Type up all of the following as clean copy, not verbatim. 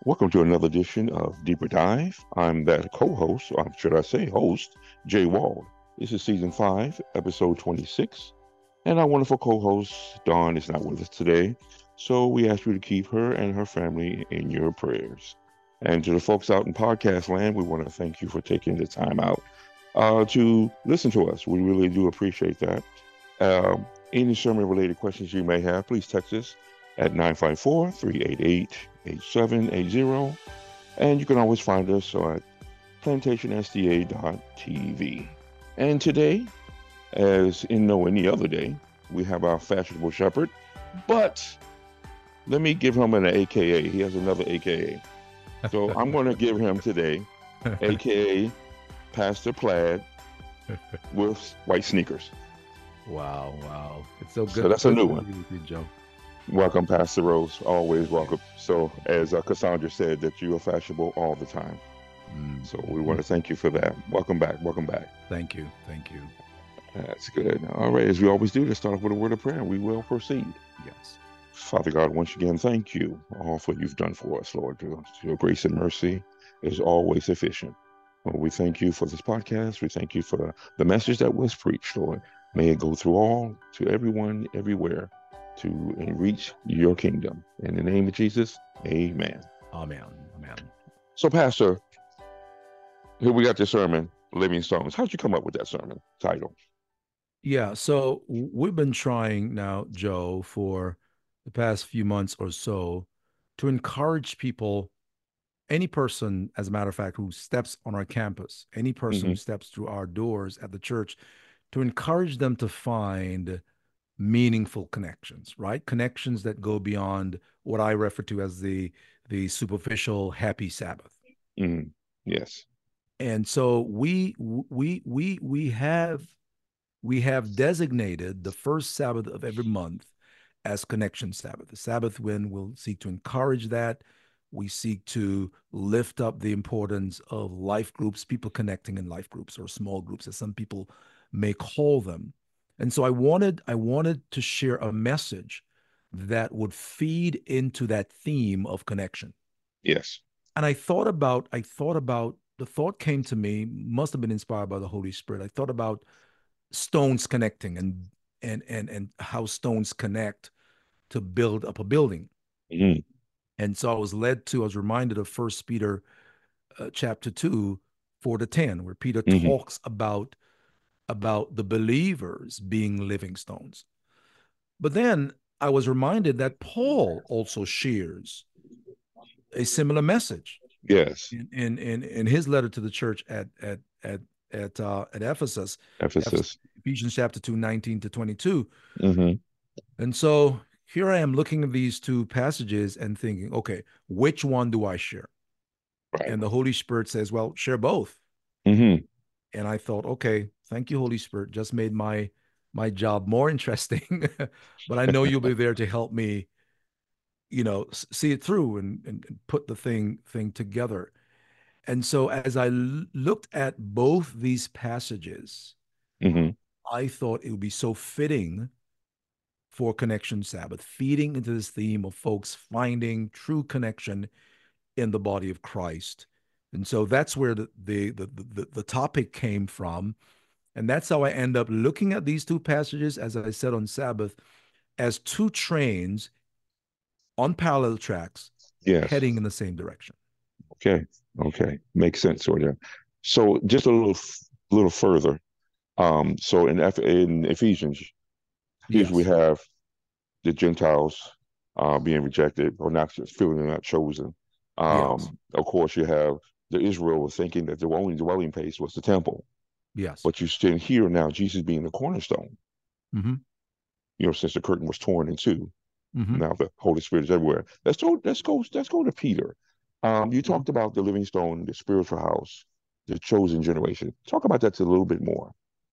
Welcome to another edition of Deeper Dive. I'm that co-host, or should I say host, Jay Wald. This is season 5, episode 26, and our wonderful co-host, Dawn, is not with us today, so we ask you to keep her and her family in your prayers. And to the folks out in podcast land, we want to thank you for taking the time out to listen to us. We really do appreciate that. Any sermon-related questions you may have, please text us at 954-388-8780. And you can always find us at plantationsda.tv. And today, as in no any other day, we have our fashionable shepherd. But let me give him an AKA. He has another AKA. So I'm going to give him today, AKA Pastor Plaid with white sneakers. Wow. It's so good. So that's a new one. Joe. Welcome, Pastor Rose. Always welcome. So, as Cassandra said, that you are fashionable all the time. So we want to thank you for that. Welcome back. Thank you. That's good. All right, as we always do, let's start off with a word of prayer. We will proceed. Yes. Father God, once again, thank you all for what you've done for us, Lord. Your grace and mercy is always sufficient. Lord, we thank you for this podcast. We thank you for the message that was preached, Lord. May it go through all, to everyone, everywhere, to reach your kingdom. In the name of Jesus, amen. Amen. So, Pastor, here we got the sermon, Living Stones. How'd you come up with that sermon title? Yeah, so we've been trying now, Joe, for the past few months or so to encourage people, any person, as a matter of fact, who steps on our campus, any person who steps through our doors at the church, to encourage them to find meaningful connections, right? Connections that go beyond what I refer to as the superficial happy Sabbath. Yes. And so we have designated the first Sabbath of every month as Connection Sabbath. The Sabbath when we'll seek to encourage that. We seek to lift up the importance of life groups, people connecting in life groups or small groups, as some people may call them. And so I wanted to share a message that would feed into that theme of connection. Yes. And the thought came to me, must have been inspired by the Holy Spirit. I thought about stones connecting and how stones connect to build up a building. And so I was reminded of 1 Peter chapter 2, 4-10, where Peter talks about the believers being living stones. But then I was reminded that Paul also shares a similar message. Yes. In his letter to the church at Ephesus. Ephesians chapter 2, 19-22. And so here I am looking at these two passages and thinking, okay, which one do I share? Right. And the Holy Spirit says, well, share both. And I thought, okay, thank you, Holy Spirit. Just made my job more interesting. But I know you'll be there to help me, see it through and put the thing together. And so as I looked at both these passages, I thought it would be so fitting for Connection Sabbath, feeding into this theme of folks finding true connection in the body of Christ. And so that's where the topic came from. And that's how I end up looking at these two passages, as I said on Sabbath, as two trains on parallel tracks, heading in the same direction. Okay. Makes sense, sort of. So just a little further. So in Ephesians, here we have the Gentiles being rejected or not, feeling they're not chosen. Of course, you have the Israel thinking that the only dwelling place was the temple. Yes. But you still hear now Jesus being the cornerstone. Since the curtain was torn in two. Now the Holy Spirit is everywhere. Let's go to Peter. You talked about the living stone, the spiritual house, the chosen generation. Talk about that a little bit more.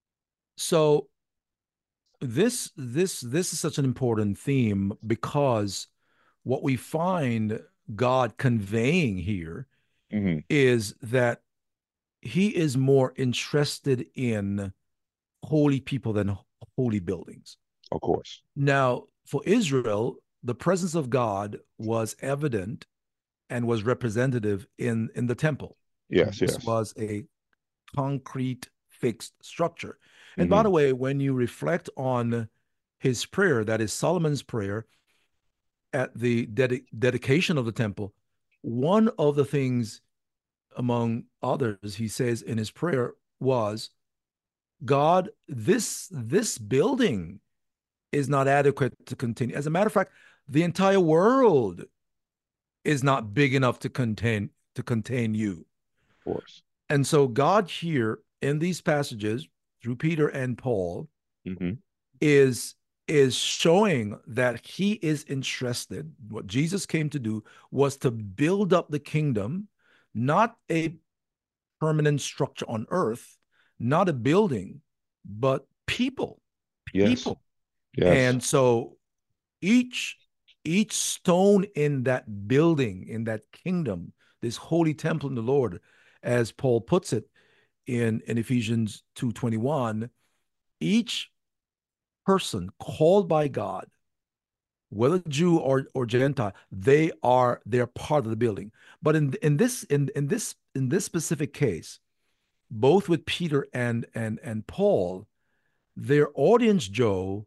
So this is such an important theme because what we find God conveying here is that he is more interested in holy people than holy buildings. Of course. Now, for Israel, the presence of God was evident and was representative in the temple. Yes, This yes. was a concrete fixed structure. And by the way, when you reflect on his prayer, that is Solomon's prayer at the dedication of the temple, one of the things among others he says in his prayer was, God, this building is not adequate to continue. As a matter of fact, the entire world is not big enough to contain you. Of course. And so God here in these passages through Peter and Paul is showing that he is interested. What Jesus came to do was to build up the kingdom, not a permanent structure on earth, not a building, but people. Yes. And so each stone in that building, in that kingdom, this holy temple in the Lord, as Paul puts it in Ephesians 2:21, each person called by God, whether Jew or Gentile, they're part of the building. But in this specific case, both with Peter and Paul, their audience, Joe,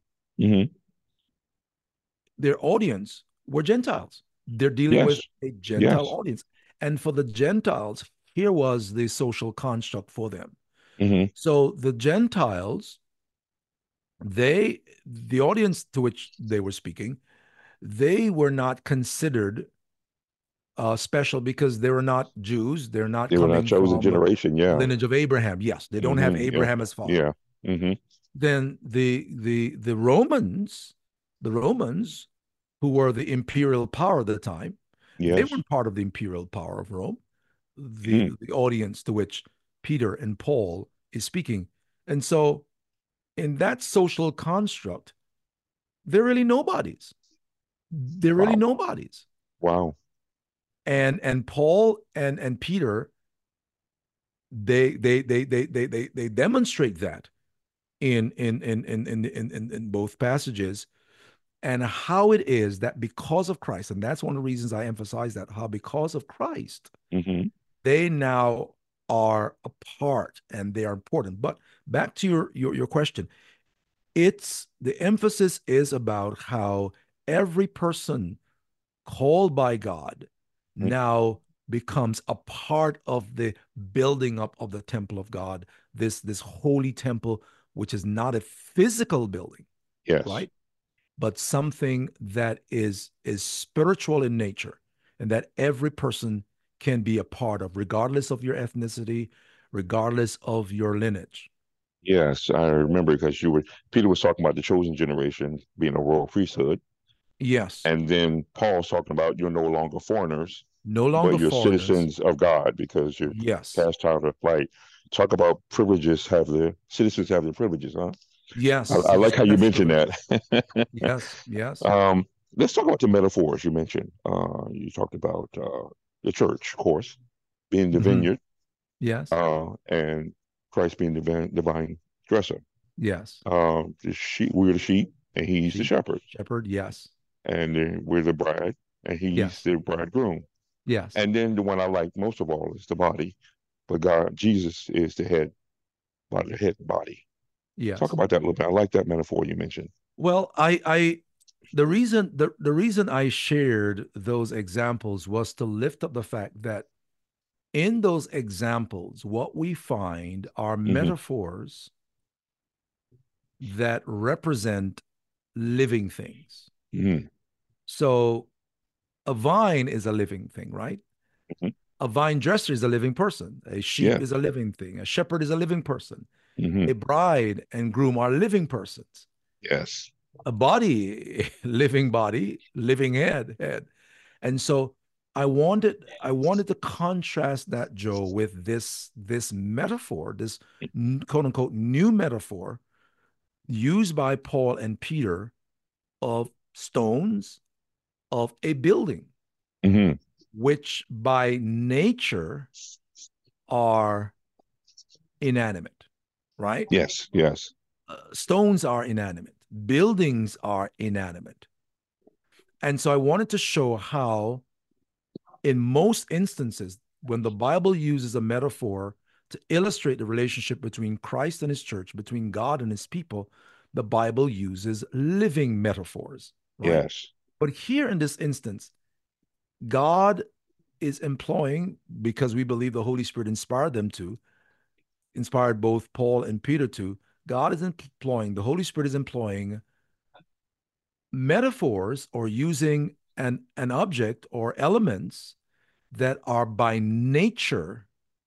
their audience were Gentiles. They're dealing with a Gentile audience. And for the Gentiles, here was the social construct for them. So the Gentiles, the audience to which they were speaking, they were not considered special because they were not Jews. They were not chosen generation. The lineage of Abraham. Yes, they don't have Abraham as father. Then the Romans, who were the imperial power at the time, they weren't part of the imperial power of Rome. The audience to which Peter and Paul is speaking. And so in that social construct, they're really nobodies. They're really nobodies. Wow. And Paul and Peter, they demonstrate that in both passages, and how it is that because of Christ, and that's one of the reasons I emphasize that, how because of Christ, they now are a part and they are important. But back to your question, it's the emphasis is about how every person called by God now becomes a part of the building up of the temple of God, this holy temple, which is not a physical building, right? But something that is spiritual in nature, and that every person can be a part of, regardless of your ethnicity, regardless of your lineage. Yes, I remember because Peter was talking about the chosen generation being a royal priesthood. Yes. And then Paul's talking about you're no longer foreigners, but you're citizens of God because you're cast out of flight. Talk about citizens have their privileges, huh? Yes. I like how you mentioned that. Yes. Let's talk about the metaphors you mentioned. You talked about the church, of course, being the vineyard. Yes. And Christ being the divine dresser. Yes. The sheep, we're the sheep, and he's the shepherd. Yes. And we're the bride, and he's the bridegroom. Yes. And then the one I like most of all is the body, but Jesus is the head body. Yes. Talk about that a little bit. I like that metaphor you mentioned. Well, the reason I shared those examples was to lift up the fact that in those examples, what we find are metaphors that represent living things. So a vine is a living thing, right? A vine dresser is a living person. A sheep is a living thing. A shepherd is a living person. A bride and groom are living persons. Yes. A body, living head. And so I wanted to contrast that, Joe, with this metaphor, this quote unquote new metaphor used by Paul and Peter of stones of a building, which by nature are inanimate, right? Yes. Stones are inanimate. Buildings are inanimate. And so I wanted to show how in most instances, when the Bible uses a metaphor to illustrate the relationship between Christ and his church, between God and his people, the Bible uses living metaphors, right? Yes. But here in this instance, God is employing, because we believe the Holy Spirit inspired them to, inspired both Paul and Peter to, God is employing, the Holy Spirit is employing metaphors or using an object or elements that are by nature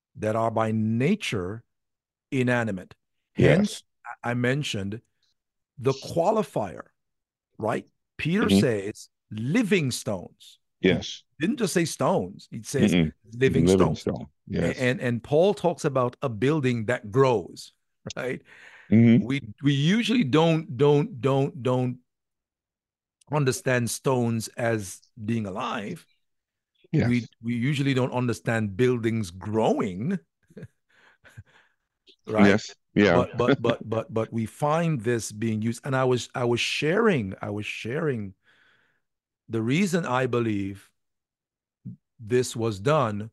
inanimate. Hence, Yes. I mentioned the qualifier, right? Peter Mm-hmm. says living stones. He Yes. didn't just say stones. He says Mm-mm. living Living stones. stone. Yes. And Paul talks about a building that grows, right? Mm-hmm. We usually don't understand stones as being alive. We Yes. we usually don't understand buildings growing, right? Yes. Yeah. But we find this being used. And I was sharing the reason I believe this was done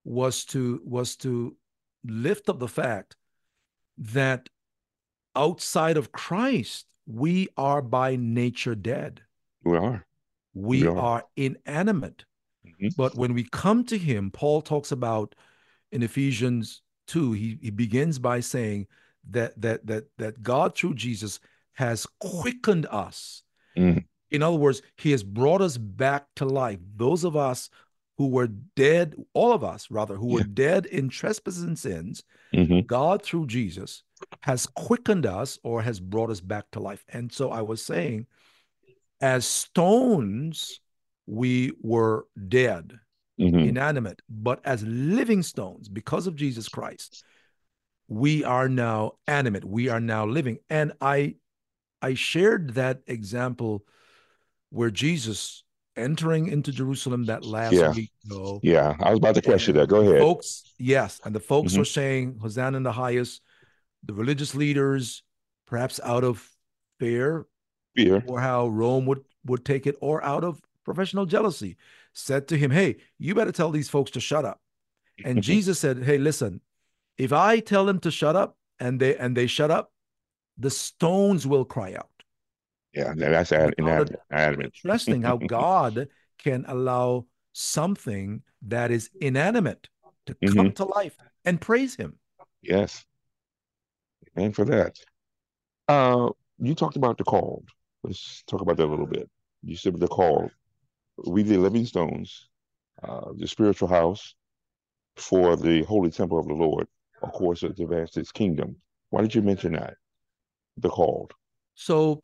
was to lift up the fact that outside of Christ, we are by nature dead. We are. We We are. are inanimate. Mm-hmm. But when we come to him, Paul talks about in Ephesians 2, he begins by saying that God through Jesus has quickened us. Mm-hmm. In other words, he has brought us back to life. Those of us who were dead, all of us rather, who were Yeah. dead in trespasses and sins, Mm-hmm. God through Jesus has quickened us or has brought us back to life. And so I was saying, as stones, we were dead, Mm-hmm. inanimate, but as living stones, because of Jesus Christ, we are now animate. We are now living. And I shared that example where Jesus entering into Jerusalem that last Yeah. week, Yeah. I was about to question and that. Go the ahead. folks, yes, and the folks Mm-hmm. were saying, Hosanna in the highest. The religious leaders, perhaps out of fear Fear. or how Rome would take it, or out of professional jealousy, said to him, "Hey, you better tell these folks to shut up." And Jesus said, "Hey, listen, if I tell them to shut up and they shut up, the stones will cry out." Yeah. That's But inanimate. Inanimate. interesting how God can allow something that is inanimate to come Mm-hmm. to life and praise him. Yes. And for that. Uh, you talked about the called. Let's talk about that a little bit. You said the called. We the living stones, the spiritual house for the holy temple of the Lord, of course, to advance his kingdom. Why did you mention that? The called. So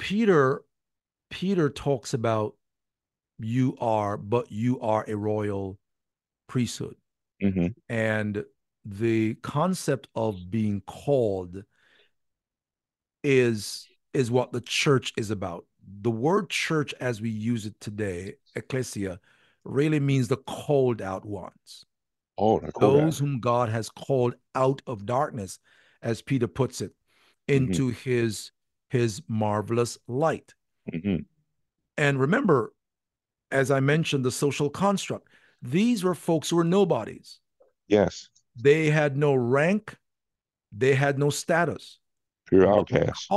Peter talks about but you are a royal priesthood. Mm-hmm. And the concept of being called is what the church is about. The word church as we use it today, ecclesia, really means the called out ones. Oh, the Kodak. Those whom God has called out of darkness, as Peter puts it, Mm-hmm. into his marvelous light. Mm-hmm. And remember, as I mentioned, the social construct. These were folks who were nobodies. Yes. They had no rank, they had no status. Pure But outcast.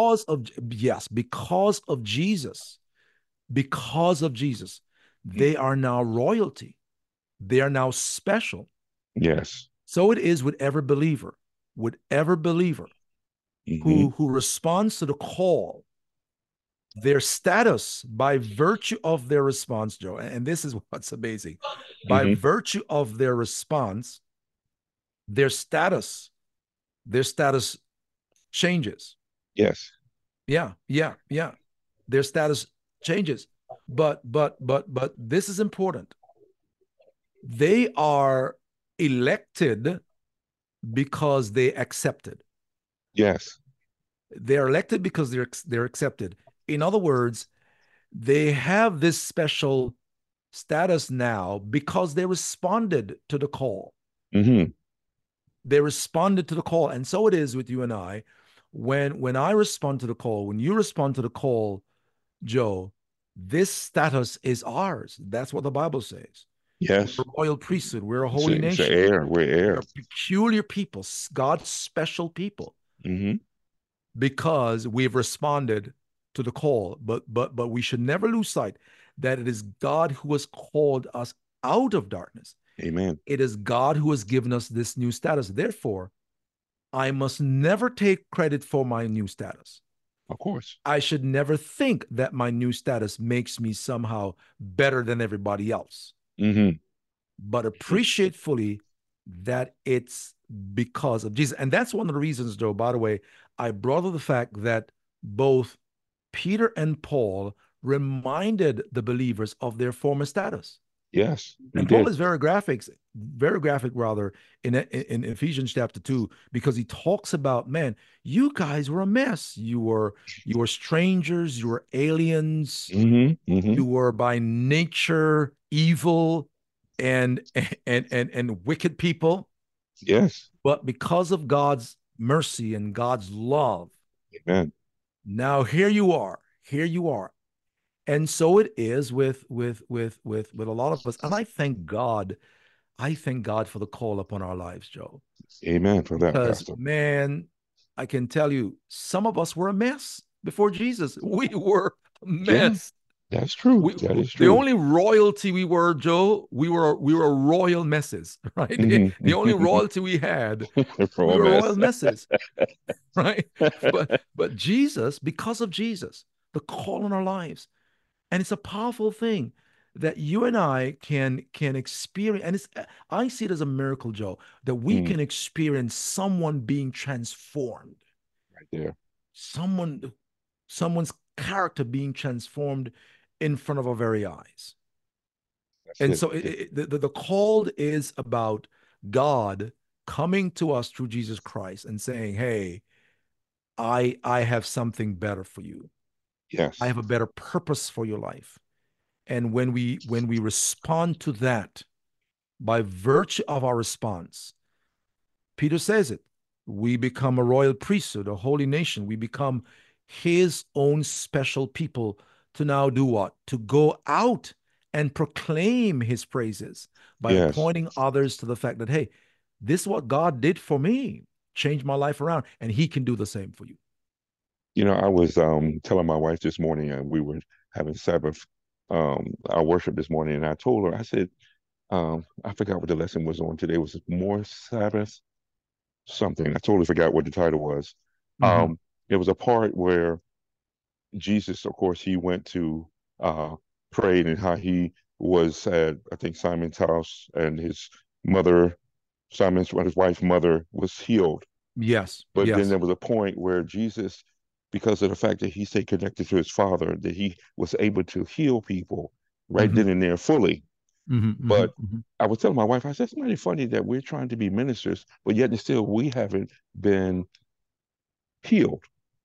because of Jesus, Mm. they are now royalty. They are now special. Yes. So it is with every believer Mm-hmm. who responds to the call, their status by virtue of their response, Joe, and this is what's amazing. By Mm-hmm. virtue of their response, their status, their status changes. Yes. Yeah. Their status changes. But this is important. They are elected because they accepted. Yes. They're elected because they're accepted. In other words, they have this special status now because they responded to the call. Mm-hmm. They responded to the call. And so it is with you and I. When I respond to the call, when you respond to the call, Joe, this status is ours. That's what the Bible says. Yes. We're a royal priesthood. We're a holy nation. Heir. We're heirs. We're peculiar people, God's special people, because we've responded to the call. But we should never lose sight that it is God who has called us out of darkness. Amen. It is God who has given us this new status. Therefore, I must never take credit for my new status. Of course. I should never think that my new status makes me somehow better than everybody else. But appreciate fully that it's because of Jesus. And that's one of the reasons, Joe, by the way, I brought up the fact that both Peter and Paul reminded the believers of their former status. Yes. And Paul is very graphic rather, in Ephesians chapter 2, because he talks about, man, you guys were a mess. You were strangers, you were aliens, you were by nature evil and wicked people. Yes. But because of God's mercy and God's love, amen, now here you are. And so it is with a lot of us. And I thank God for the call upon our lives, Joe. Amen for that, because, Pastor. Man, I can tell you, some of us were a mess before Jesus. We were a mess. Yeah, that's true. That is true. The only royalty we were, Joe, we were royal messes, right? The only royalty we had, we were royal messes, right? But Jesus, because of Jesus, the call in our lives, and it's a powerful thing that you and I can experience. And I see it as a miracle, Joe, that we can experience someone being transformed. Right there. Someone's character being transformed in front of our very eyes. And so the call is about God coming to us through Jesus Christ and saying, hey, I have something better for you. Yes. I have a better purpose for your life. And when we respond to that, by virtue of our response, Peter says it, we become a royal priesthood, a holy nation. We become his own special people to now do what? To go out and proclaim his praises by pointing others to the fact that, hey, this is what God did for me, changed my life around, and he can do the same for you. You know, I was telling my wife this morning, and we were having Sabbath, our worship this morning, and I told her, I said, I forgot what the lesson was on today. Was it more Sabbath? Something. I totally forgot what the title was. It was a part where Jesus, of course, he went to prayed, and how he was at, I think, Simon's house, and his mother, his wife's mother, was healed. Yes. But then there was a point where Jesus, because of the fact that he stayed connected to his Father, that he was able to heal people right then and there fully. But I was telling my wife, I said, it's really funny that we're trying to be ministers, but yet and still we haven't been healed.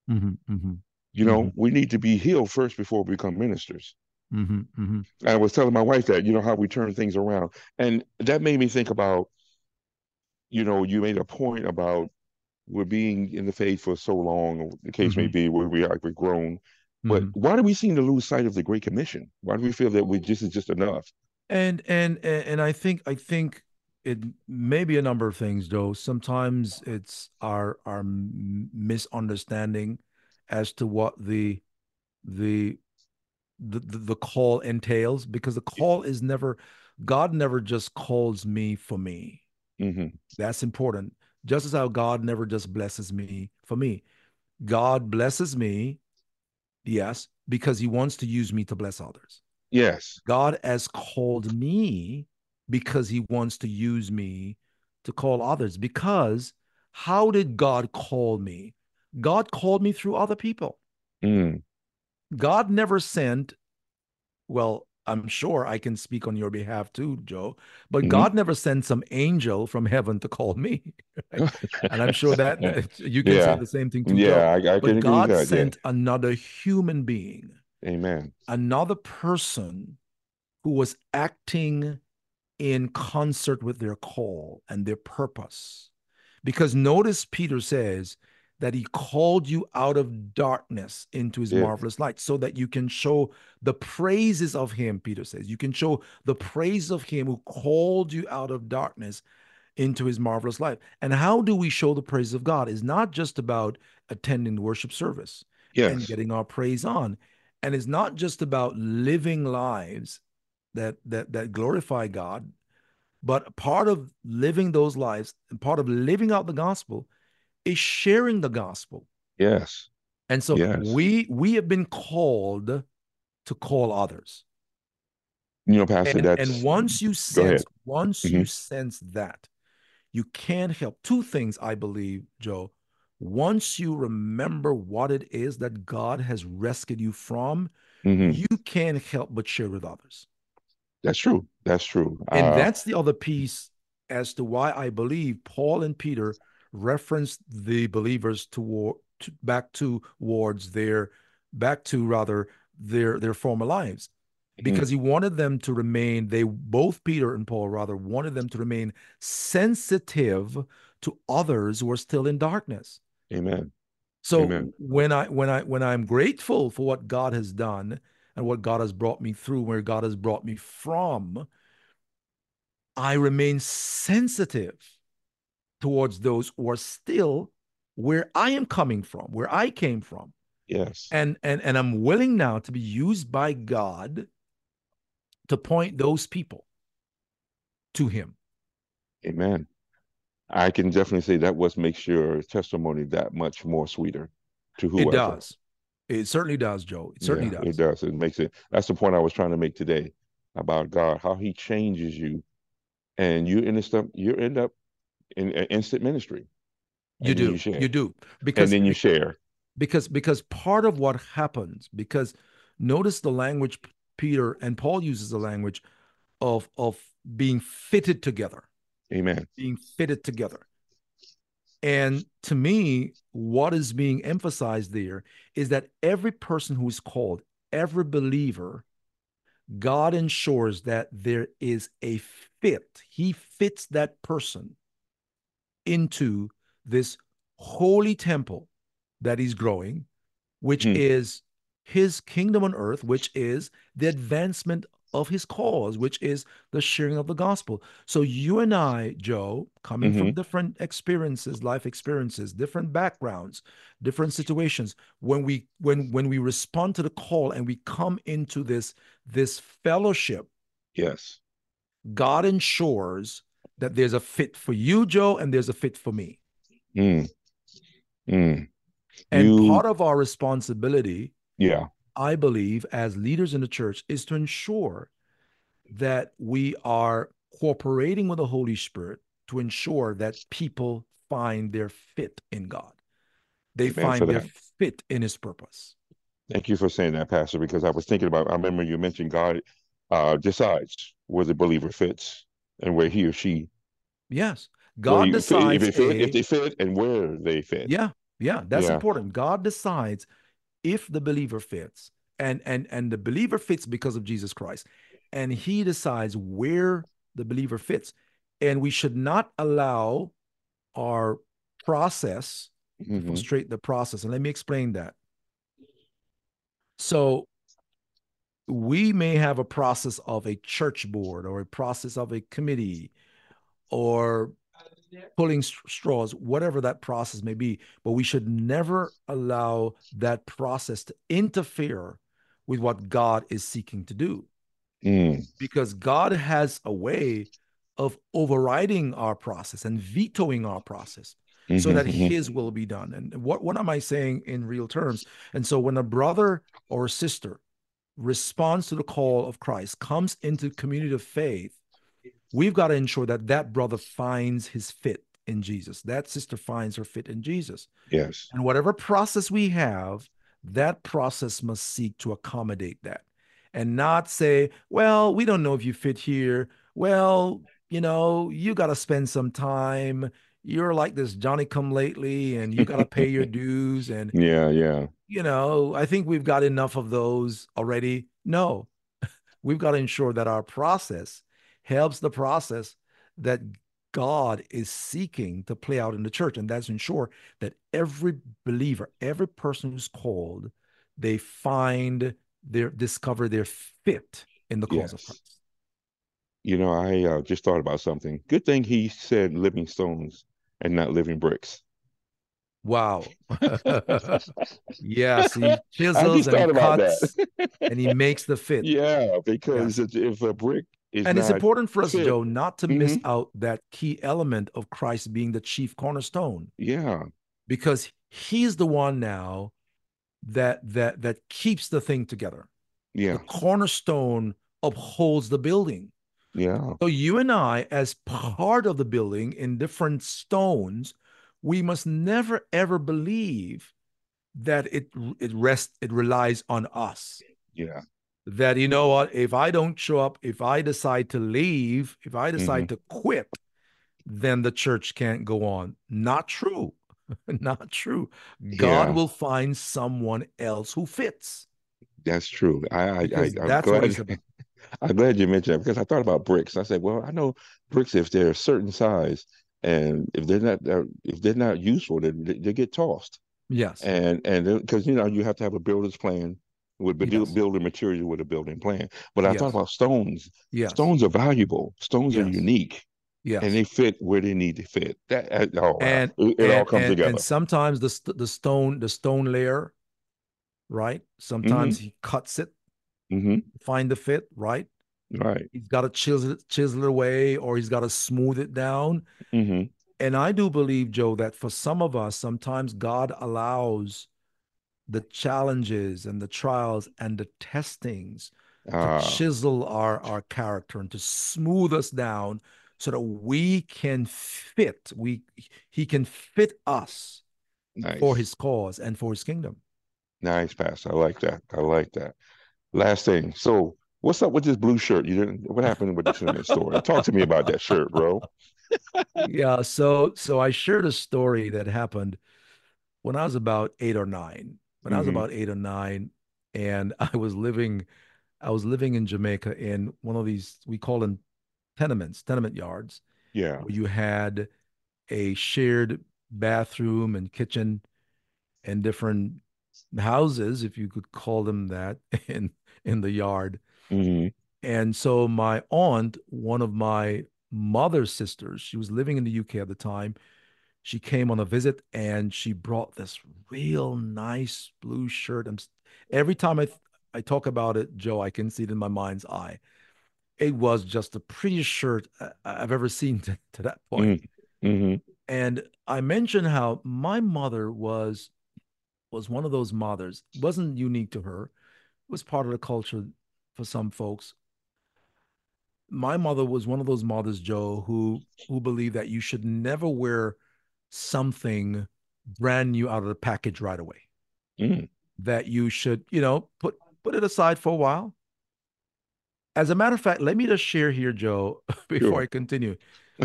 You know, we need to be healed first before we become ministers. And I was telling my wife that, you know, how we turn things around. And that made me think about, you know, you made a point about we're being in the faith for so long, or the case may be, where we're grown. But why do we seem to lose sight of the Great Commission? Why do we feel that this is just enough? And I think it may be a number of things, though. Sometimes it's our misunderstanding as to what the call entails, because the call is never, God never just calls me for me. That's important. Just as how God never just blesses me for me. God blesses me, yes, because he wants to use me to bless others. Yes. God has called me because he wants to use me to call others. Because how did God call me? God called me through other people. God never sent, well, I'm sure I can speak on your behalf too, Joe, but God never sent some angel from heaven to call me. Right? And I'm sure that you can say the same thing too, Joe. I can agree God with that, sent another human being. Amen. Another person who was acting in concert with their call and their purpose. Because notice Peter says that he called you out of darkness into his marvelous light so that you can show the praises of him, Peter says. You can show the praise of him who called you out of darkness into his marvelous light. And how do we show the praise of God? Is not just about attending the worship service and getting our praise on. And it's not just about living lives that glorify God, but part of living those lives and part of living out the gospel is sharing the gospel. Yes. And so we have been called to call others. Pastor, and once you sense that, you can't help two things, I believe, Joe. Once you remember what it is that God has rescued you from, you can't help but share with others. That's true. That's true. And that's the other piece as to why I believe Paul and Peter referenced the believers back towards their former lives, because he wanted them to remain, both Peter and Paul rather wanted them to remain sensitive to others who are still in darkness. Amen. So Amen. when I'm grateful for what God has done and what God has brought me through, where God has brought me from, I remain sensitive towards those who are still where I am coming from, where I came from. Yes. And I'm willing now to be used by God to point those people to him. Amen. I can definitely say that makes your testimony that much more sweeter to whoever. It does. It certainly does, Joe. It certainly does. It does. It makes it. That's the point I was trying to make today about God, how he changes you, and you end up in instant ministry. You do. Because and then you share. Because part of what happens, because notice the language Peter and Paul uses, the language of being fitted together. Amen. Being fitted together. And to me, what is being emphasized there is that every person who is called, every believer, God ensures that there is a fit. He fits that person into this holy temple that he's growing, which is his kingdom on earth, which is the advancement of his cause, which is the sharing of the gospel. So you and I, Joe, coming from different experiences, life experiences, different backgrounds, different situations, when we respond to the call and we come into this fellowship, yes, God ensures that there's a fit for you, Joe, and there's a fit for me. And part of our responsibility, I believe, as leaders in the church, is to ensure that we are cooperating with the Holy Spirit to ensure that people find their fit in God. They find their fit in his purpose. Thank you for saying that, Pastor, because I was thinking about, I remember you mentioned God decides where the believer fits and where he or she. Yes. God decides if they fit and where they fit. Yeah. That's important. God decides if the believer fits, and the believer fits because of Jesus Christ, and he decides where the believer fits. And we should not allow our process to frustrate the process. And let me explain that. So we may have a process of a church board or a process of a committee or pulling straws, whatever that process may be, but we should never allow that process to interfere with what God is seeking to do. Because God has a way of overriding our process and vetoing our process so that his will be done. And what am I saying in real terms? And so when a brother or a sister responds to the call of Christ, comes into community of faith, we've got to ensure that that brother finds his fit in Jesus. That sister finds her fit in Jesus. Yes. And whatever process we have, that process must seek to accommodate that and not say, well, we don't know if you fit here. Well, you got to spend some time. You're like this Johnny come lately and you got to pay your dues. And I think we've got enough of those already. No, we've got to ensure that our process helps the process that God is seeking to play out in the church, and that's ensure that every believer, every person who's called, they discover their fit in the cause of Yes. Christ. I just thought about something. Good thing he said living stones and not living bricks. Wow. Yes, he I chisels just and he thought about that. cuts and he makes the fit. Yeah, because Yes. if a brick is And it's not important for us, fit, Joe, not to hmm miss out that key element of Christ being the chief cornerstone, yeah, because he's the one now that keeps the thing together. The yeah, cornerstone upholds the building. yeah, So you and I, as part of the building in different stones, we must never ever believe that it relies on us. yeah. That, you know what, if I don't show up, if I decide to leave, if I hmm decide to quit, then the church can't go on. Not true. Not true. God Yeah, will find someone else who fits, that's true. because I'm that's what glad he's about. I'm glad you mentioned that because I thought about bricks. I said, well, I know bricks if they're a certain size and if they're not useful, they get tossed. Yes. And because you have to have a builder's plan with Yes. building material with a building plan. But I thought Yes. about stones. Yes. Stones are valuable. Stones are Yes. unique, and Yes. they fit where they need to fit. Oh wow, And it all and comes and and together. sometimes the stone layer, right? Mm-hmm. Sometimes he cuts it, Mm-hmm. find the fit, right? Right. He's got to chisel it away, or he's got to smooth it down. Mm-hmm. And I do believe, Joe, that for some of us, sometimes God allows the challenges and the trials and the testings to Ah, chisel our character and to smooth us down so that we can fit, he can fit us for nice. his cause and for his kingdom. Nice, Pastor. I like that. I like that. Last thing. So, what's up with this blue shirt? You didn't. What happened with this in that story? Talk to me about that shirt, bro. Yeah, so I shared a story that happened when I was about 8 or 9. When I was Mm-hmm. about 8 or 9, and I was living in Jamaica in one of these, we call them tenement yards, Yeah. where you had a shared bathroom and kitchen and different houses, if you could call them that, in the yard. Mm-hmm. And so my aunt, one of my mother's sisters, she was living in the UK at the time. She came on a visit and she brought this real nice blue shirt. Every time I talk about it, Joe, I can see it in my mind's eye. It was just the prettiest shirt I've ever seen to that point. Mm-hmm. And I mentioned how my mother was one of those mothers. It wasn't unique to her. It was part of the culture for some folks. My mother was one of those mothers, Joe, who believed that you should never wear something brand new out of the package right away. Mm-hmm. That you should, put it aside for a while. As a matter of fact, let me just share here, Joe, before Sure. I continue.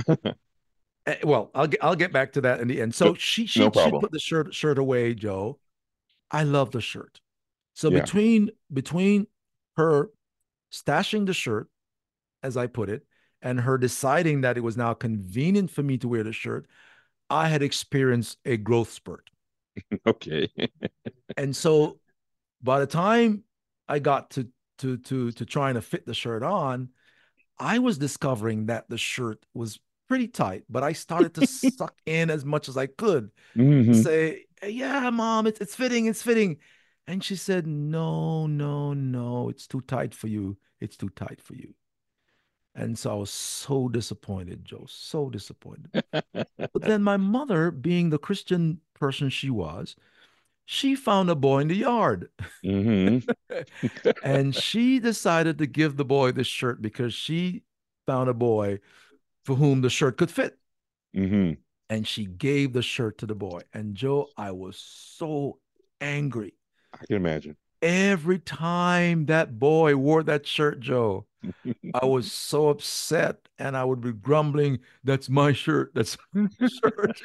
Well, I'll get back to that in the end. So she No she she problem. put the shirt away, Joe. I love the shirt. So Yeah. between her stashing the shirt, as I put it, and her deciding that it was now convenient for me to wear the shirt, I had experienced a growth spurt. Okay. And so by the time I got to trying to fit the shirt on, I was discovering that the shirt was pretty tight, but I started to suck in as much as I could. Mm-hmm. Say, "Yeah, mom, it's fitting, it's fitting." And she said, "No, no, no, it's too tight for you. It's too tight for you." And so I was so disappointed, Joe, so disappointed. But then my mother, being the Christian person she was, she found a boy in the yard. Mm-hmm. And she decided to give the boy this shirt because she found a boy for whom the shirt could fit. Mm-hmm. And she gave the shirt to the boy. And Joe, I was so angry. I can imagine. Every time that boy wore that shirt, Joe, I was so upset and I would be grumbling, "That's my shirt. That's my shirt."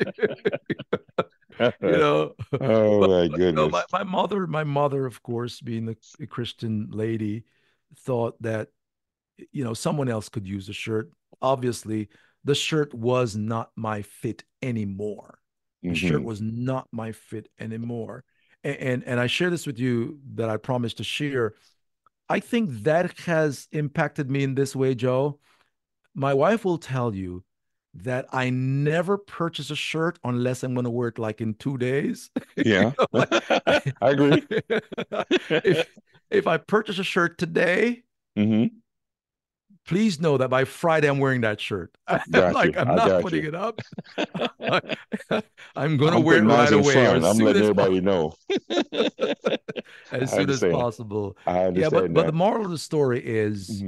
you know. Oh But, my my, goodness. my mother, of course, being a Christian lady, thought that someone else could use the shirt. Obviously, the shirt was not my fit anymore. The shirt was not my fit anymore. And I share this with you that I promised to share. I think that has impacted me in this way, Joe. My wife will tell you that I never purchase a shirt unless I'm going to wear it like in 2 days. Yeah. Like, I agree. if I purchase a shirt today, please know that by Friday I'm wearing that shirt. I'm not putting it up. I'm going to wear it right away. I'm letting everybody know. As soon as possible. I understand. But the moral of the story is,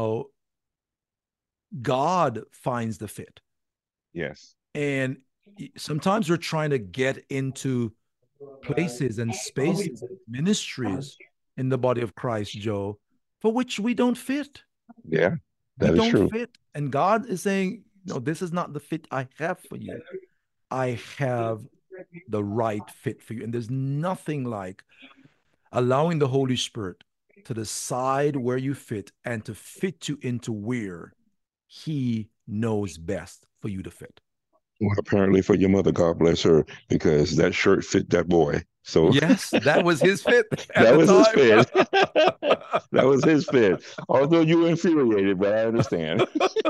God finds the fit. Yes. And sometimes we're trying to get into places and spaces, ministries in the body of Christ, Joe, for which we don't fit. Yeah, that is true. We don't fit. And God is saying, no, this is not the fit I have for you. I have the right fit for you. And there's nothing like allowing the Holy Spirit to decide where you fit and to fit you into where He knows best for you to fit. Well, apparently for your mother, God bless her, because that shirt fit that boy. So yes, that was his fit. That was his fit. That was his fit. Although you were infuriated, but I understand.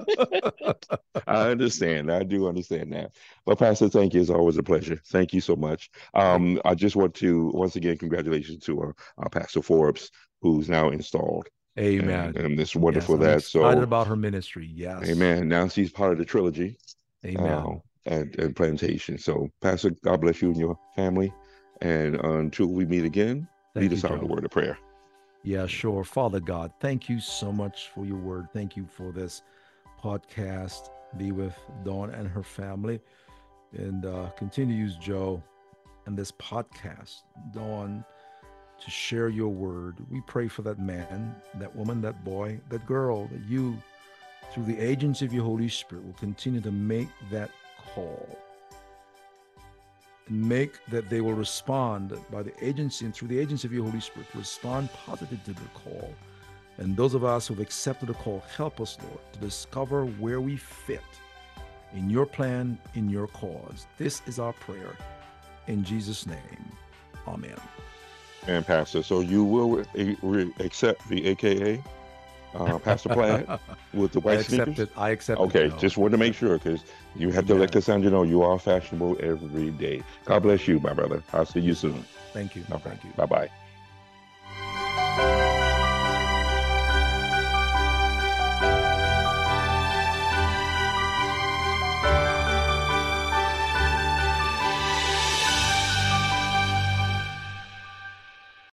I understand. I do understand that. But Pastor, thank you. It's always a pleasure. Thank you so much. I just want to once again congratulations to our Pastor Forbes, who's now installed. Amen. And it's wonderful I'm excited about her ministry. Yes. Amen. Now she's part of the trilogy. Amen. And plantation. So, Pastor, God bless you and your family. And until we meet again, lead us out in the word of prayer. Yeah, sure. Father God, thank you so much for your word. Thank you for this podcast. Be with Dawn and her family. And continue to use Joe and this podcast, Dawn, to share your word. We pray for that man, that woman, that boy, that girl, that you, through the agency of your Holy Spirit, will continue to make that call and make that they will respond by the agency and through the agency of your Holy Spirit, respond positively to the call. And those of us who have accepted the call, help us, Lord, to discover where we fit in your plan, in your cause. This is our prayer. In Jesus' name, amen. And Pastor, so you will accept the AKA Pastor Platt with the white sneakers? I accept it. Okay, just wanted to make sure, because you have to let Cassandra know you are fashionable every day. God bless you, my brother. I'll see you soon. Thank you. Okay. Thank you. Bye-bye.